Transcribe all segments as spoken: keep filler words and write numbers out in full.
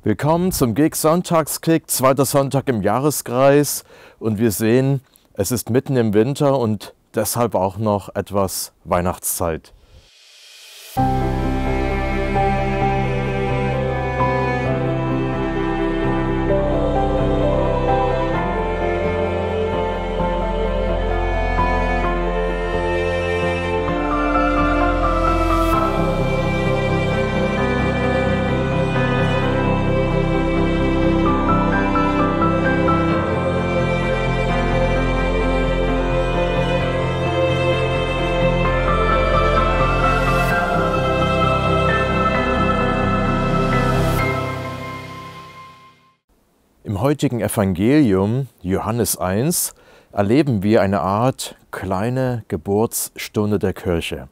Willkommen zum G I G-Sonntagskick, zweiter Sonntag im Jahreskreis, und wir sehen, es ist mitten im Winter und deshalb auch noch etwas Weihnachtszeit. Im heutigen Evangelium, Johannes eins, erleben wir eine Art kleine Geburtsstunde der Kirche.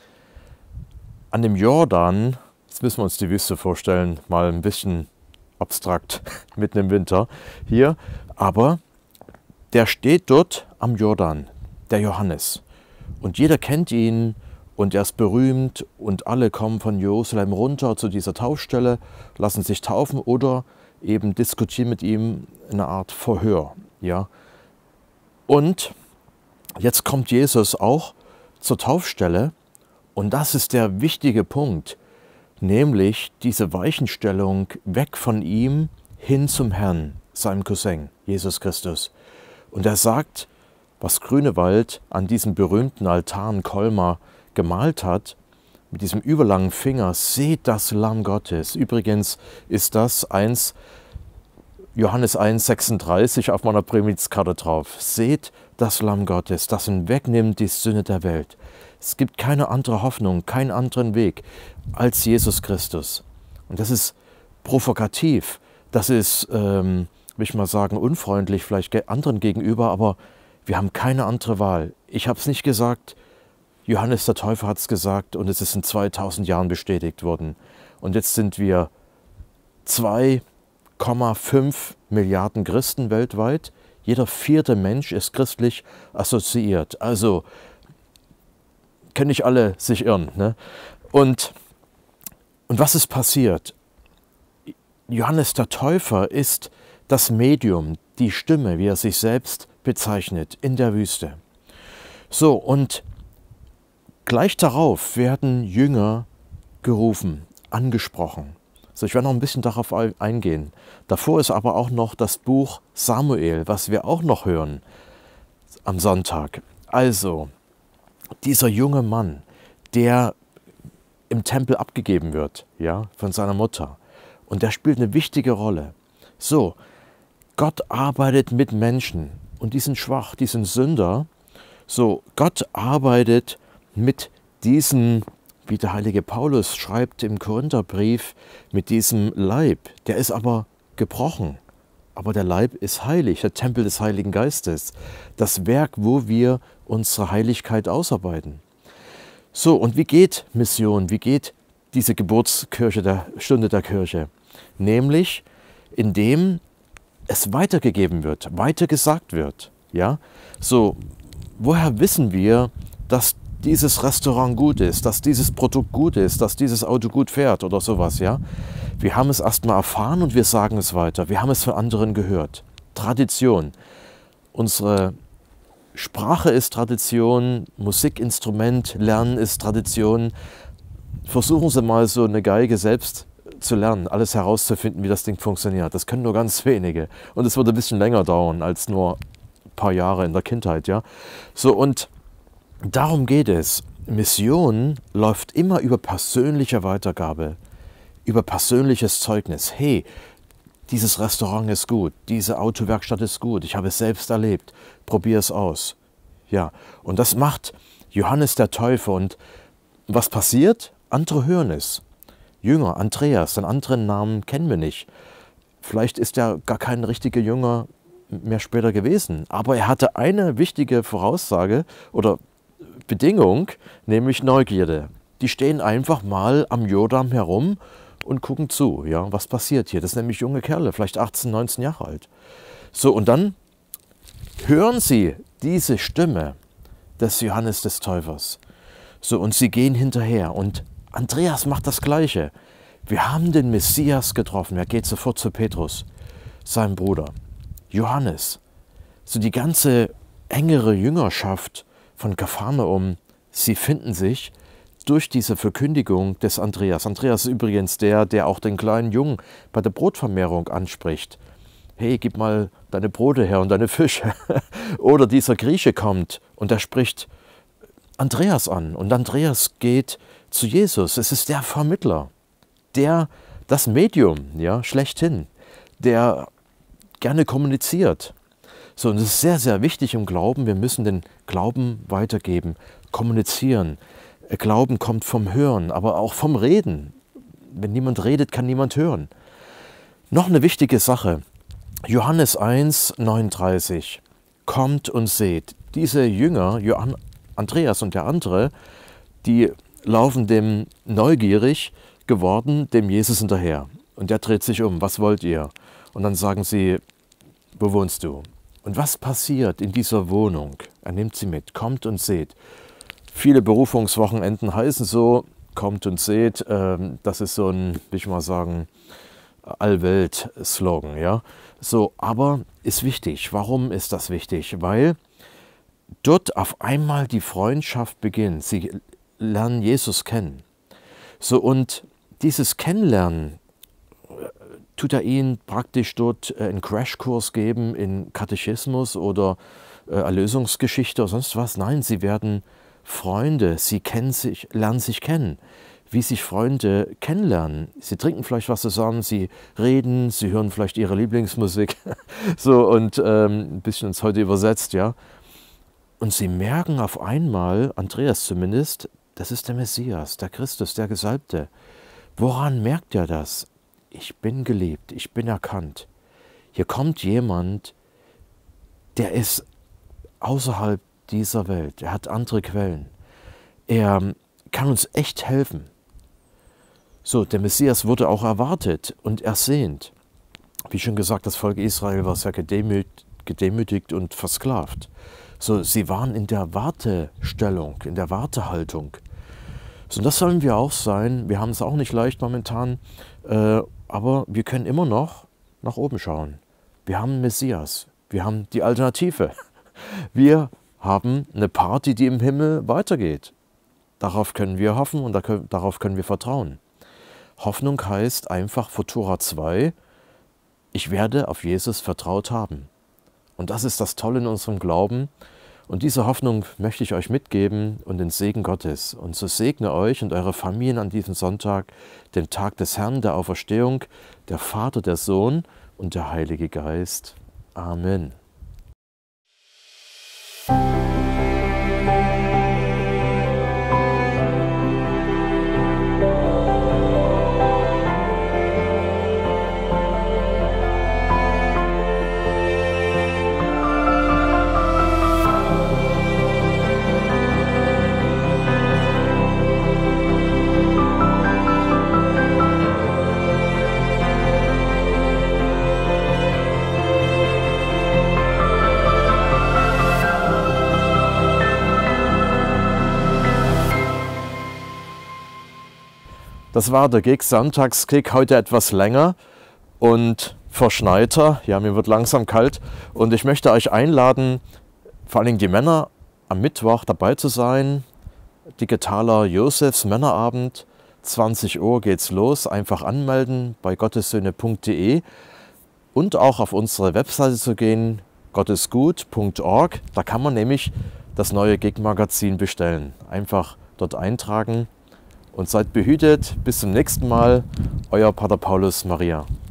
An dem Jordan, jetzt müssen wir uns die Wüste vorstellen, mal ein bisschen abstrakt, mitten im Winter hier, aber der steht dort am Jordan, der Johannes. Und jeder kennt ihn und er ist berühmt und alle kommen von Jerusalem runter zu dieser Taufstelle, lassen sich taufen oder eben diskutieren mit ihm eine Art Verhör. Ja? Und jetzt kommt Jesus auch zur Taufstelle und das ist der wichtige Punkt, nämlich diese Weichenstellung weg von ihm hin zum Herrn, seinem Cousin, Jesus Christus. Und er sagt, was Grünewald an diesem berühmten Altar in Colmar gemalt hat, mit diesem überlangen Finger, seht das Lamm Gottes. Übrigens ist das eins, Johannes eins sechsunddreißig auf meiner Primizkarte drauf. Seht das Lamm Gottes, das hinwegnimmt die Sünde der Welt. Es gibt keine andere Hoffnung, keinen anderen Weg als Jesus Christus. Und das ist provokativ, das ist, ähm, will ich mal sagen, unfreundlich vielleicht anderen gegenüber, aber wir haben keine andere Wahl. Ich habe es nicht gesagt, Johannes der Täufer hat es gesagt und es ist in zweitausend Jahren bestätigt worden. Und jetzt sind wir zwei Komma fünf Milliarden Christen weltweit. Jeder vierte Mensch ist christlich assoziiert. Also können nicht alle sich irren. Ne? Und, und was ist passiert? Johannes der Täufer ist das Medium, die Stimme, wie er sich selbst bezeichnet, in der Wüste. So, und gleich darauf werden Jünger gerufen, angesprochen. So, ich werde noch ein bisschen darauf eingehen. Davor ist aber auch noch das Buch Samuel, was wir auch noch hören am Sonntag. Also, dieser junge Mann, der im Tempel abgegeben wird, ja, von seiner Mutter. Und der spielt eine wichtige Rolle. So, Gott arbeitet mit Menschen und die sind schwach, die sind Sünder. So, Gott arbeitet mit diesen, wie der heilige Paulus schreibt im Korintherbrief, mit diesem Leib. Der ist aber gebrochen. Aber der Leib ist heilig, der Tempel des Heiligen Geistes. Das Werk, wo wir unsere Heiligkeit ausarbeiten. So, und wie geht Mission? Wie geht diese Geburtskirche, der Stunde der Kirche? Nämlich, indem es weitergegeben wird, weitergesagt wird. Ja? So, woher wissen wir, dass dieses Restaurant gut ist, dass dieses Produkt gut ist, dass dieses Auto gut fährt oder sowas, ja? Wir haben es erstmal erfahren und wir sagen es weiter. Wir haben es von anderen gehört. Tradition. Unsere Sprache ist Tradition, Musikinstrument lernen ist Tradition. Versuchen Sie mal so eine Geige selbst zu lernen, alles herauszufinden, wie das Ding funktioniert. Das können nur ganz wenige. Und es wird ein bisschen länger dauern als nur ein paar Jahre in der Kindheit, ja? So, und darum geht es. Mission läuft immer über persönliche Weitergabe, über persönliches Zeugnis. Hey, dieses Restaurant ist gut, diese Autowerkstatt ist gut, ich habe es selbst erlebt, probier es aus. Ja, und das macht Johannes der Täufer. Und was passiert? Andere hören es. Jünger, Andreas, den anderen Namen kennen wir nicht. Vielleicht ist er gar kein richtiger Jünger mehr später gewesen, aber er hatte eine wichtige Voraussage oder Bedingung, nämlich Neugierde. Die stehen einfach mal am Jordan herum und gucken zu, ja, was passiert hier. Das sind nämlich junge Kerle, vielleicht achtzehn, neunzehn Jahre alt. So, und dann hören sie diese Stimme des Johannes des Täufers. So, und sie gehen hinterher. Und Andreas macht das Gleiche. Wir haben den Messias getroffen. Er geht sofort zu Petrus, seinem Bruder. Johannes, so die ganze engere Jüngerschaft von Kapharnaum, sie finden sich durch diese Verkündigung des Andreas. Andreas ist übrigens der, der auch den kleinen Jungen bei der Brotvermehrung anspricht. Hey, gib mal deine Brote her und deine Fische. Oder dieser Grieche kommt und er spricht Andreas an. Und Andreas geht zu Jesus. Es ist der Vermittler, der, das Medium, ja, schlechthin, der gerne kommuniziert. So, und es ist sehr, sehr wichtig im Glauben. Wir müssen den Glauben weitergeben, kommunizieren. Glauben kommt vom Hören, aber auch vom Reden. Wenn niemand redet, kann niemand hören. Noch eine wichtige Sache. Johannes eins, neununddreißig. Kommt und seht. Diese Jünger, Johann, Andreas und der andere, die laufen dem neugierig geworden, dem Jesus hinterher. Und der dreht sich um. Was wollt ihr? Und dann sagen sie, wo wohnst du? Und was passiert in dieser Wohnung? Er nimmt sie mit. Kommt und seht. Viele Berufungswochenenden heißen so, kommt und seht, ähm, das ist so ein, will ich mal sagen, Allwelt-Slogan. Ja? So, aber ist wichtig. Warum ist das wichtig? Weil dort auf einmal die Freundschaft beginnt. Sie lernen Jesus kennen. So, und dieses Kennenlernen tut er ihnen praktisch dort einen Crashkurs geben in Katechismus oder äh, Erlösungsgeschichte oder sonst was. Nein, sie werden Freunde, sie kennen sich, lernen sich kennen, wie sich Freunde kennenlernen. Sie trinken vielleicht was zusammen, sie reden, sie hören vielleicht ihre Lieblingsmusik, so und ähm, ein bisschen ins Heute übersetzt, ja. Und sie merken auf einmal, Andreas zumindest, das ist der Messias, der Christus, der Gesalbte. Woran merkt er das? Ich bin geliebt, ich bin erkannt. Hier kommt jemand, der ist außerhalb dieser Welt. Er hat andere Quellen. Er kann uns echt helfen. So, der Messias wurde auch erwartet und ersehnt. Wie schon gesagt, das Volk Israel war sehr gedemütigt, gedemütigt und versklavt. So, sie waren in der Wartestellung, in der Wartehaltung. So, und das sollen wir auch sein. Wir haben es auch nicht leicht momentan, äh, aber wir können immer noch nach oben schauen. Wir haben einen Messias. Wir haben die Alternative. Wir haben eine Party, die im Himmel weitergeht. Darauf können wir hoffen und darauf können wir vertrauen. Hoffnung heißt einfach Futura zwei, ich werde auf Jesus vertraut haben. Und das ist das Tolle in unserem Glauben. Und diese Hoffnung möchte ich euch mitgeben und den Segen Gottes. Und so segne euch und eure Familien an diesem Sonntag, den Tag des Herrn, der Auferstehung, der Vater, der Sohn und der Heilige Geist. Amen. Das war der Gig, Sonntagskick, heute etwas länger und verschneiter. Ja, mir wird langsam kalt und ich möchte euch einladen, vor allen Dingen die Männer, am Mittwoch dabei zu sein. Digitaler Josefs Männerabend, zwanzig Uhr geht's los. Einfach anmelden bei gottessöhne punkt de und auch auf unsere Webseite zu gehen, gottesgut punkt org. Da kann man nämlich das neue Gig-Magazin bestellen. Einfach dort eintragen. Und seid behütet. Bis zum nächsten Mal. Euer Pater Paulus Maria.